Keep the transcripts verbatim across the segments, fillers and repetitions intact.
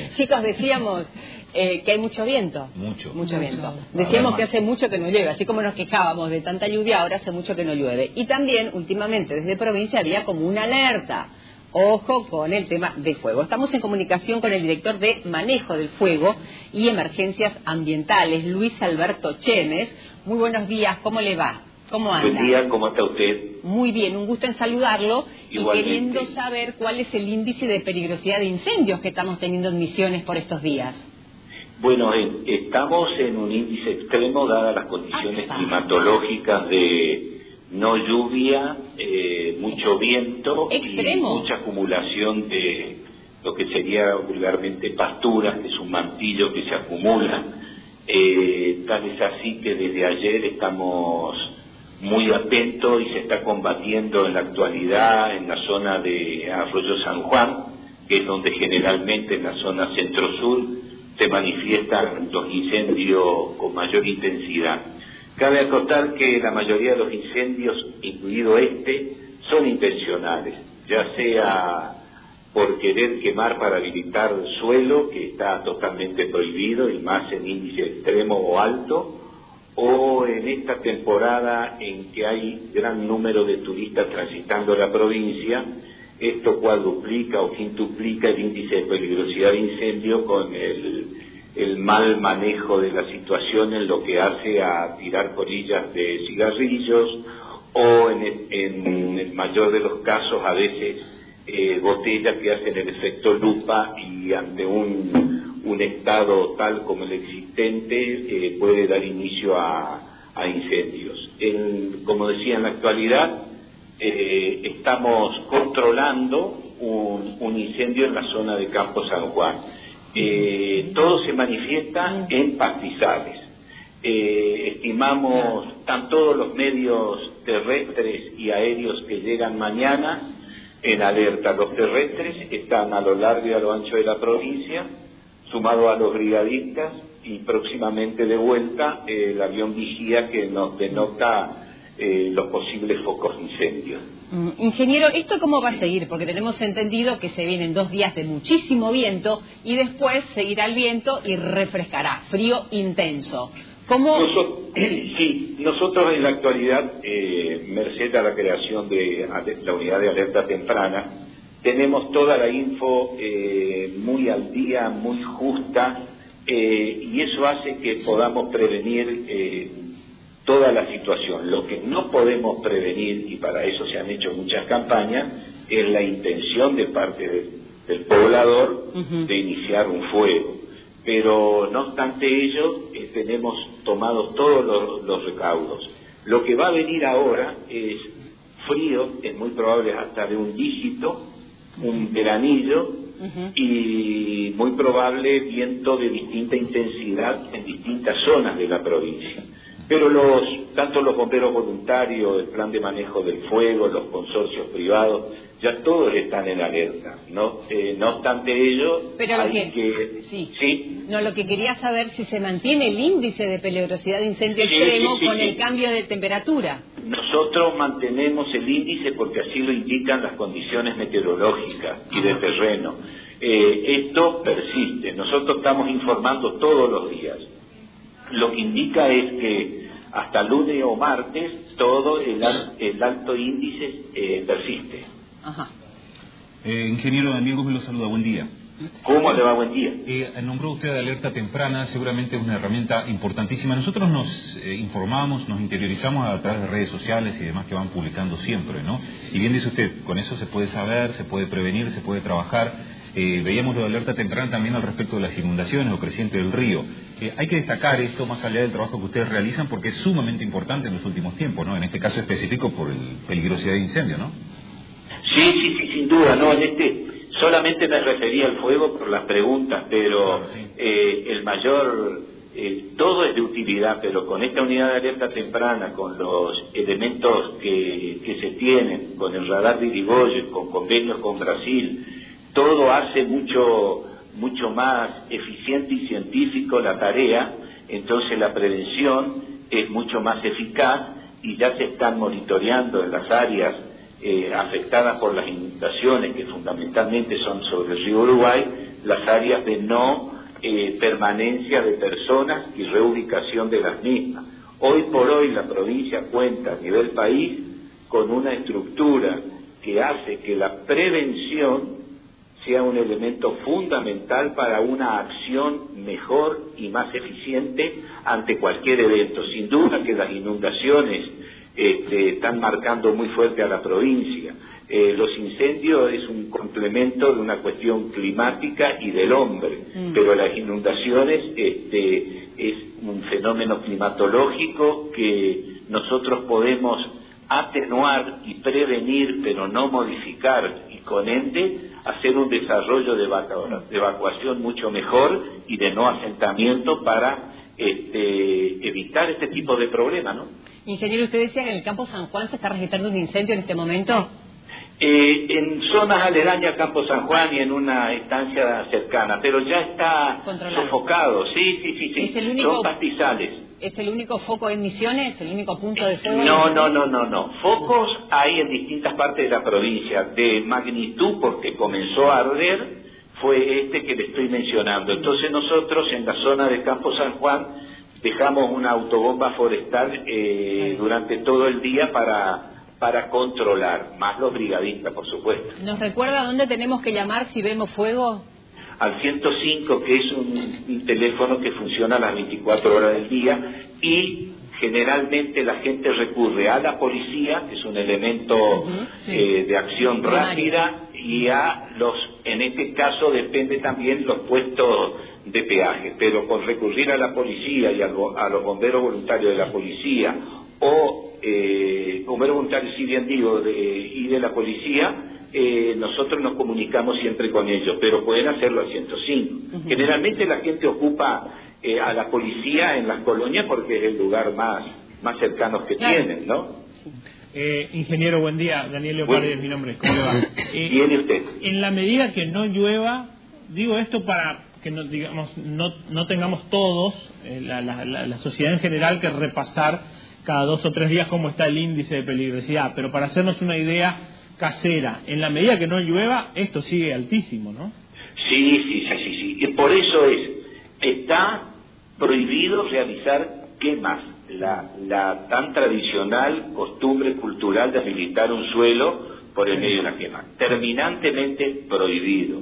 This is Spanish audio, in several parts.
Chicos, decíamos eh, que hay mucho viento. Mucho. Mucho viento. Mucho. Decíamos que hace mucho que no llueve, así como nos quejábamos de tanta lluvia, ahora hace mucho que no llueve. Y también, últimamente, desde provincia había como una alerta. Ojo con el tema del fuego. Estamos en comunicación con el director de Manejo del Fuego y Emergencias Ambientales, Luis Alberto Chemes. Muy buenos días, ¿cómo le va? ¿Cómo anda? Buen día, ¿cómo está usted? Muy bien, un gusto en saludarlo. Igualmente. Y queriendo saber cuál es el índice de peligrosidad de incendios que estamos teniendo en Misiones por estos días. Bueno, eh, estamos en un índice extremo dadas las condiciones ah, climatológicas de no lluvia, eh, mucho viento ¿Extremo? y mucha acumulación de lo que sería vulgarmente pasturas, que es un mantillo que se acumula. Eh, tal es así que desde ayer estamos muy atentos y se está combatiendo en la actualidad en la zona de Arroyo San Juan, que es donde generalmente en la zona centro-sur se manifiestan los incendios con mayor intensidad. Cabe acotar que la mayoría de los incendios, incluido este, son intencionales, ya sea por querer quemar para habilitar suelo, que está totalmente prohibido y más en índice extremo o alto, o en esta temporada en que hay gran número de turistas transitando la provincia, esto cuadruplica o quintuplica el índice de peligrosidad de incendio con el, el mal manejo de la situación en lo que hace a tirar colillas de cigarrillos o en el, en el mayor de los casos a veces eh, botellas que hacen el efecto lupa y ante un, un estado tal como el existente eh, puede dar inicio a, a incendios. En, como decía, en la actualidad eh, estamos controlando un, un incendio en la zona de Campo San Juan. Eh, todo se manifiesta en pastizales. Eh, estimamos, están todos los medios terrestres y aéreos que llegan mañana en alerta. Los terrestres están a lo largo y a lo ancho de la provincia, sumado a los brigadistas, y próximamente de vuelta eh, el avión vigía que nos denota eh, los posibles focos de incendios. Mm, ingeniero, ¿esto cómo va a seguir? Porque tenemos entendido que se vienen dos días de muchísimo viento y después seguirá el viento y refrescará, frío intenso. ¿Cómo? Nosotros, sí, nosotros en la actualidad, eh, merced a la creación de la unidad de alerta temprana, tenemos toda la info eh, muy al día, muy justa, eh, y eso hace que podamos prevenir eh, toda la situación. Lo que no podemos prevenir, y para eso se han hecho muchas campañas, es la intención de parte de, del poblador uh-huh. de iniciar un fuego. Pero no obstante ello, eh, tenemos tomados todos los, los recaudos. Lo que va a venir ahora es frío, es muy probable hasta de un dígito, un veranillo, uh-huh. y muy probable viento de distinta intensidad en distintas zonas de la provincia. Pero los, tanto los bomberos voluntarios, el plan de manejo del fuego, los consorcios privados, ya todos están en alerta, ¿no? Eh, no obstante ello, Pero lo hay que, que... Sí. ¿Sí? No, lo que quería saber si se mantiene el índice de peligrosidad de incendio sí, extremo sí, sí, con sí. el cambio de temperatura. Nosotros mantenemos el índice porque así lo indican las condiciones meteorológicas y de terreno. Eh, esto persiste. Nosotros estamos informando todos los días. Lo que indica es que hasta lunes o martes todo el, el alto índice eh, persiste. Ajá. Eh, ingeniero Daniel Gómez lo saluda, buen día. ¿Cómo le va? Buen día. Eh, nombró usted de alerta temprana, seguramente es una herramienta importantísima. Nosotros nos eh, informamos, nos interiorizamos a través de redes sociales y demás que van publicando siempre, ¿no? Y bien dice usted, con eso se puede saber, se puede prevenir, se puede trabajar. Eh, veíamos lo de alerta temprana también al respecto de las inundaciones o creciente del río. Eh, hay que destacar esto más allá del trabajo que ustedes realizan porque es sumamente importante en los últimos tiempos, ¿no? En este caso específico por el peligrosidad de incendio, ¿no? Sí, sí, sí, sin duda, ¿no? En este solamente me refería al fuego por las preguntas, pero claro, sí. eh, el mayor, eh, todo es de utilidad, pero con esta unidad de alerta temprana, con los elementos que, que se tienen, con el radar de Irigoyen, con convenios con Brasil, todo hace mucho, mucho más eficiente y científico la tarea, entonces la prevención es mucho más eficaz y ya se están monitoreando en las áreas eh, afectadas por las inundaciones, que fundamentalmente son sobre el río Uruguay, las áreas de no eh, permanencia de personas y reubicación de las mismas. Hoy por hoy la provincia cuenta a nivel país con una estructura que hace que la prevención sea un elemento fundamental para una acción mejor y más eficiente ante cualquier evento. Sin duda que las inundaciones este, están marcando muy fuerte a la provincia. Eh, los incendios es un complemento de una cuestión climática y del hombre, mm. pero las inundaciones este, es un fenómeno climatológico que nosotros podemos atenuar y prevenir, pero no modificar, y con ende hacer un desarrollo de, evacu de evacuación mucho mejor y de no asentamiento para este, evitar este tipo de problemas, ¿no? Ingeniero, usted decía que en el campo San Juan se está registrando un incendio en este momento. Eh, en zonas aledañas a Campo San Juan y en una estancia cercana, pero ya está controlado, sofocado, sí, sí, sí, sí. ¿Es el único, son pastizales. ¿Es el único foco en Misiones, el único punto de fuego? No, no, no, no, no. Focos hay en distintas partes de la provincia, de magnitud porque comenzó a arder, fue este que le estoy mencionando. Entonces nosotros en la zona de Campo San Juan dejamos una autobomba forestal eh, durante todo el día para... para controlar, más los brigadistas, por supuesto. ¿Nos recuerda dónde tenemos que llamar si vemos fuego? Al ciento cinco, que es un, un teléfono que funciona a las veinticuatro horas del día, y generalmente la gente recurre a la policía, que es un elemento uh-huh, sí. eh, de acción rápida, y a los, en este caso depende también los puestos de peaje, pero con recurrir a la policía y a, lo, a los bomberos voluntarios de la policía, o eh, bomberos voluntarios, si bien digo, de, y de la policía, eh, nosotros nos comunicamos siempre con ellos, pero pueden hacerlo al ciento cinco. Uh-huh. Generalmente la gente ocupa eh, a la policía en las colonias porque es el lugar más, más cercano que claro. tienen, ¿no? Eh, ingeniero, buen día. Daniel Leopardi es mi nombre. ¿Cómo le va? Eh, ¿Viene usted? En la medida que no llueva, digo esto para que no, digamos, no, no tengamos todos, eh, la, la, la, la sociedad en general, que repasar cada dos o tres días cómo está el índice de peligrosidad, pero para hacernos una idea casera, en la medida que no llueva, esto sigue altísimo, ¿no? Sí, sí, sí, sí, sí. Y por eso es, está prohibido realizar quemas, la, la tan tradicional costumbre cultural de habilitar un suelo por el medio de la quema, terminantemente prohibido.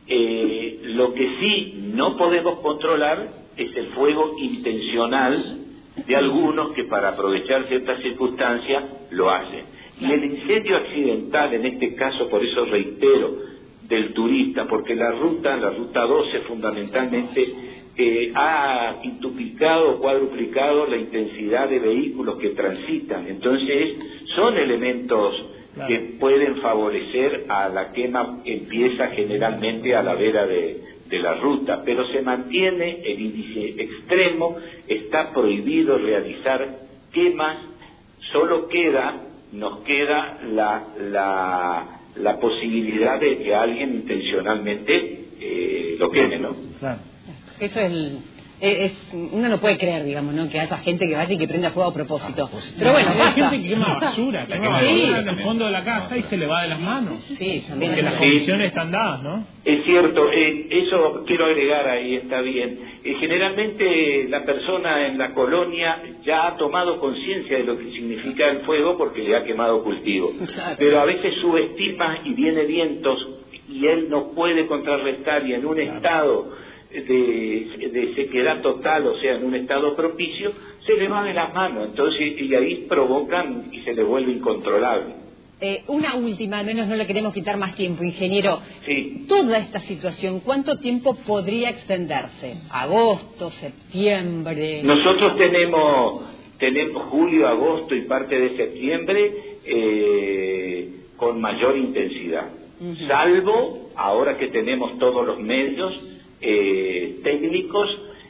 Eh, lo que sí no podemos controlar es el fuego intencional de algunos que para aprovechar ciertas circunstancias lo hacen. Y el incendio accidental, en este caso, por eso reitero, del turista, porque la ruta, la ruta doce fundamentalmente, eh, ha quintuplicado o cuadruplicado la intensidad de vehículos que transitan. Entonces, son elementos claro. que pueden favorecer a la quema que empieza generalmente a la vera de... de la ruta, pero se mantiene el índice extremo, está prohibido realizar quemas, solo queda, nos queda la, la, la posibilidad de que alguien intencionalmente eh, lo queme, ¿no? Claro. Eso es el... Es, uno no puede creer, digamos, ¿no? Que haya gente que vaya y que prenda fuego a propósito. Pero bueno, hay gente que quema basura, que quema basura en el fondo de la casa y se le va de las manos. Sí, también. Porque las condiciones están dadas, ¿no? Es cierto, eh, eso quiero agregar ahí, está bien. Eh, generalmente la persona en la colonia ya ha tomado conciencia de lo que significa el fuego porque le ha quemado cultivo. Claro. Pero a veces subestima y viene vientos y él no puede contrarrestar y en un claro. estado... De, de sequedad total, o sea, en un estado propicio, se le va de las manos, entonces, y ahí provocan y se le vuelve incontrolable. Eh, una última, al menos no le queremos quitar más tiempo, ingeniero. Sí. Toda esta situación, ¿cuánto tiempo podría extenderse? ¿Agosto, septiembre? Nosotros tenemos, tenemos julio, agosto y parte de septiembre eh, con mayor intensidad, uh-huh. salvo ahora que tenemos todos los medios Eh, técnicos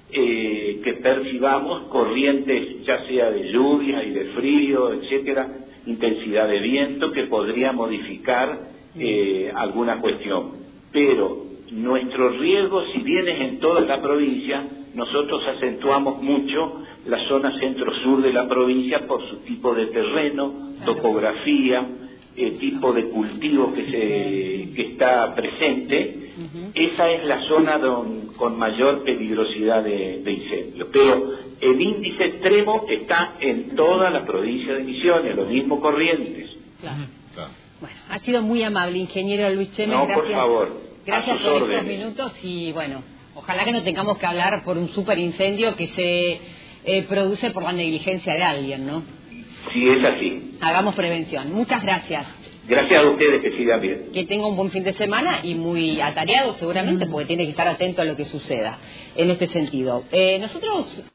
eh, que percibamos corrientes ya sea de lluvia y de frío, etcétera, intensidad de viento que podría modificar eh, alguna cuestión. Pero nuestro riesgo, si bien es en toda la provincia, nosotros acentuamos mucho la zona centro-sur de la provincia por su tipo de terreno, topografía, eh, tipo de cultivo que, se, que está presente, uh-huh. esa es la zona don, con mayor peligrosidad de, de incendio. Pero el índice extremo está en toda la provincia de Misiones, los mismos Corrientes. Claro. Claro. Bueno, ha sido muy amable, ingeniero Luis Chemes. No, gracias, por favor. Gracias por órdenes. Estos minutos y bueno, ojalá que no tengamos que hablar por un super incendio que se eh, produce por la negligencia de alguien, ¿no? Sí, es así. Hagamos prevención. Muchas gracias. Gracias a ustedes, que sigan bien. Que tenga un buen fin de semana y muy atareado seguramente, porque tiene que estar atento a lo que suceda en este sentido. Eh, nosotros...